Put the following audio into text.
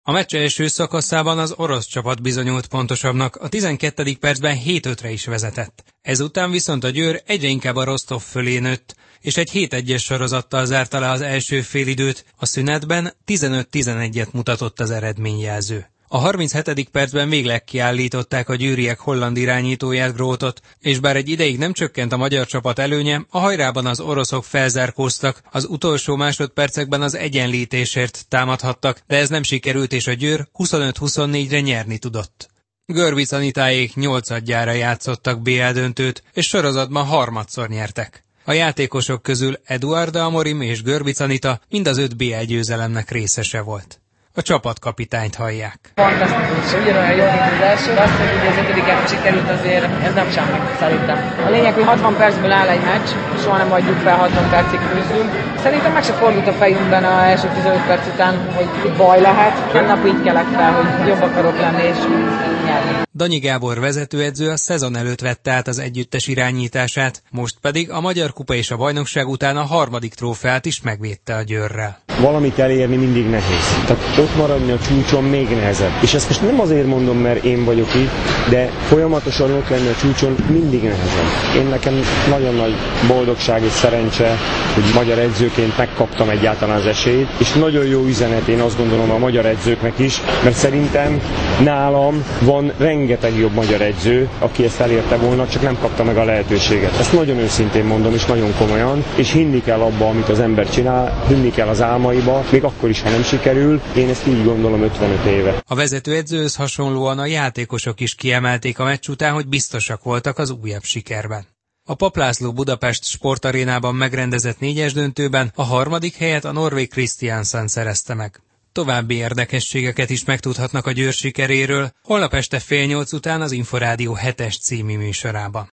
A meccs első szakaszában az orosz csapat bizonyult pontosabbnak, a 12. percben 7-5-re is vezetett. Ezután viszont a Győr egyre inkább a Rostov fölé nőtt, és egy 7-1-es sorozattal zárta le az első félidőt, a szünetben 15-11-et mutatott az eredményjelző. A 37. percben végleg kiállították a győriek holland irányítóját, Grótot, és bár egy ideig nem csökkent a magyar csapat előnye, a hajrában az oroszok felzárkóztak, az utolsó másodpercekben az egyenlítésért támadhattak, de ez nem sikerült, és a Győr 25-24-re nyerni tudott. Görbic Anitáék 8-adjára játszottak BL döntőt, és sorozatban harmadszor nyertek. A játékosok közül Eduard Amorim és Görbic Anita mind az 5 BL győzelemnek részese volt. A csapatkapitányt hallják. Fantasztikus, ugyanolyan jó, mint az első, de azt, hogy az 5-et sikerült, azért ez nem semmi, szerintem. A lényeg, hogy 60 percből áll egy meccs, soha nem adjuk fel, 60 percig küzdünk. Szerintem meg se fordult a fejünkben az első 15 perc után, hogy baj lehet. Nap így kelek fel, hogy jobb akarok lenni és nyerni. Danyi Gábor vezetőedző a szezon előtt vette át az együttes irányítását, most pedig a Magyar Kupa és a bajnokság után a harmadik trófeát is megvédte a Győrrel. Valamit elérni mindig nehéz. Tehát ott maradni a csúcson még nehezebb. És ezt most nem azért mondom, mert én vagyok itt, de folyamatosan ott lenni a csúcson mindig nehezebb. Én nekem nagyon nagy boldogság és szerencse, hogy magyar edzőként megkaptam egyáltalán az esélyt, és nagyon jó üzenet, én azt gondolom, a magyar edzőknek is, mert szerintem nálam van rengeteg jobb magyar edző, aki ezt elérte volna, csak nem kapta meg a lehetőséget. Ezt nagyon őszintén mondom, és nagyon komolyan, és hinni kell abba, amit az ember csinál, hinni kell az álmaiba, még akkor is, ha nem sikerül. Én ezt így gondolom 55 éve. A vezetőedzőhöz hasonlóan a játékosok is kiemelték a meccs után, hogy biztosak voltak az újabb sikerben. A Papp László Budapest sportarénában megrendezett 4-es döntőben a harmadik helyet a norvég Kristiansen szerezte meg. További érdekességeket is megtudhatnak a Győr sikeréről holnap este 7:30 után az Inforádió 7-es című műsorában.